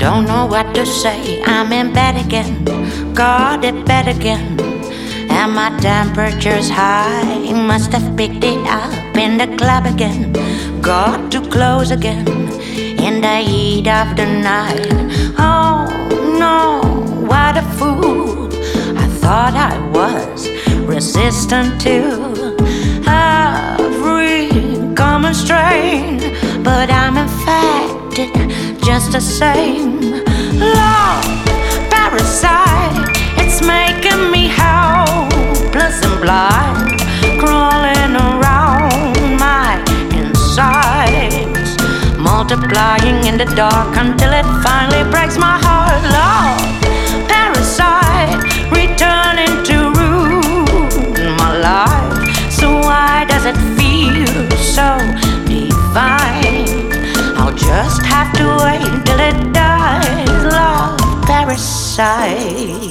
Don't know what to say, I'm in bed again, got it bed again. And my temperature's high, must have picked it up in the club again. Got too close again, in the heat of the night. Oh no, what a fool. I thought I was resistant to every common strain, but I'm infected just the same. Love, parasite, it's making me helpless and blind, crawling around my insides, multiplying in the dark until it finally breaks my heart. Love, parasite, returning to root in my life. So why does it feel so divine? I'll just have to wait till it dies. Love, parasite.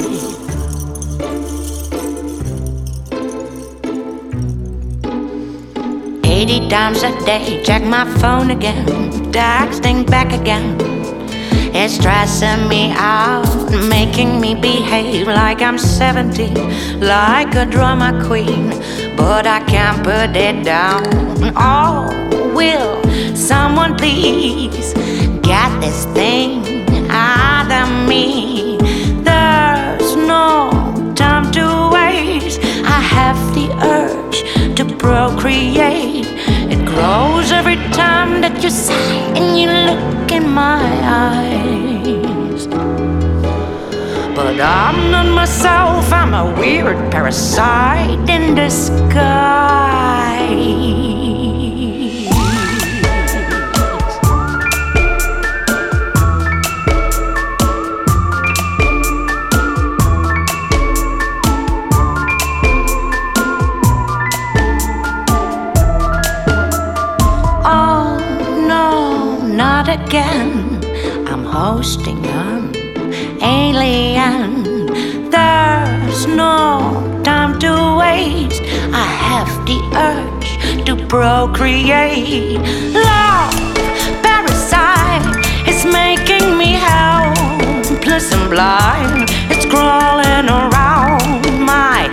80 times a day, check my phone again, texting back again. It's stressing me out, making me behave like I'm 70, like a drama queen, but I can't put it down. Oh, will someone please get this thing out of me? There's no time to waste, I have the urge to procreate. It grows every time that you sigh and you look in my eyes. But I'm not myself, I'm a weird parasite in disguise. Oh no, not again. I'm hosting an alien. There's no time to waste, I have the urge to procreate. Love, parasite, it's making me helpless and blind. It's crawling around my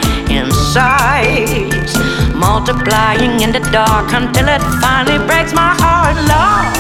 insides, multiplying in the dark until it finally breaks my heart. Love,